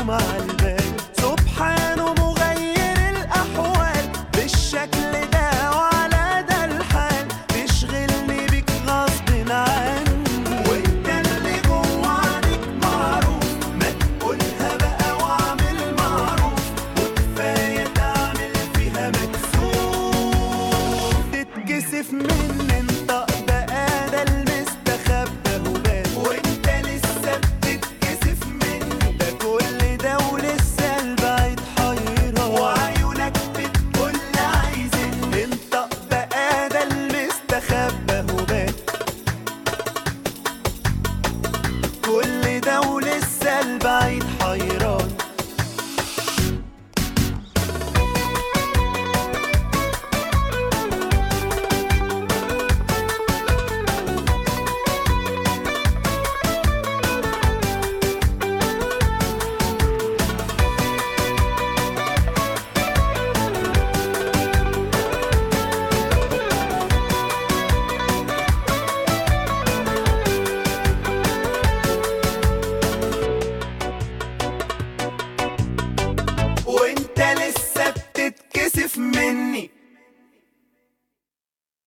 مع البال، سبحانه مغير الأحوال بالشكل ده وعلى ده الحال، تشغلني بيك غصب عني، وانت اللي جوه عليك معروف، ما تقولها بقى واعمل معروف، وكفاية تعمل فيها مكسوف، تتكسف مني انت بقى ده المستخبى هبال، وانت لسه بتتكسف مني، ده كل ده ولسه البعيد حيران، وعيونك بتقول عايزين انت بقى ده المستخبى هبال، كل ده ولسه البعيد